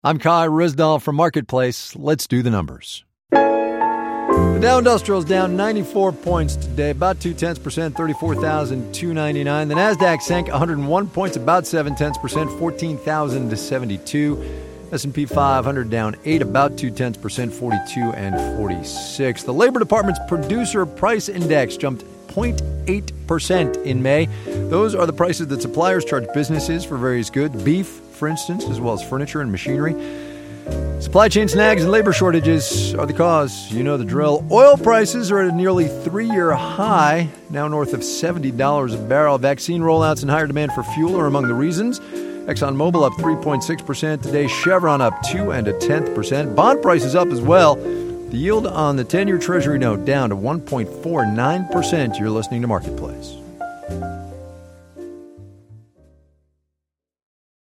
I'm Kai Rizdal from Marketplace. Let's do the numbers. The Dow Industrial is down 94 points today, about 0.2%, 34,299. The Nasdaq sank 101 points, about 0.7%, 14,072. S&P 500 down 8, about 0.2%, 42 and 46. The Labor Department's Producer Price Index jumped 0.8% in May. Those are the prices that suppliers charge businesses for various goods, beef, for instance, as well as furniture and machinery. Supply chain snags and labor shortages are the cause. You know the drill. Oil prices are at a nearly 3-year high, now north of $70 a barrel. Vaccine rollouts and higher demand for fuel are among the reasons. ExxonMobil up 3.6% today. Chevron up 0.2%. Bond prices up as well. The yield on the 10-year Treasury note down to 1.49%. You're listening to Marketplace.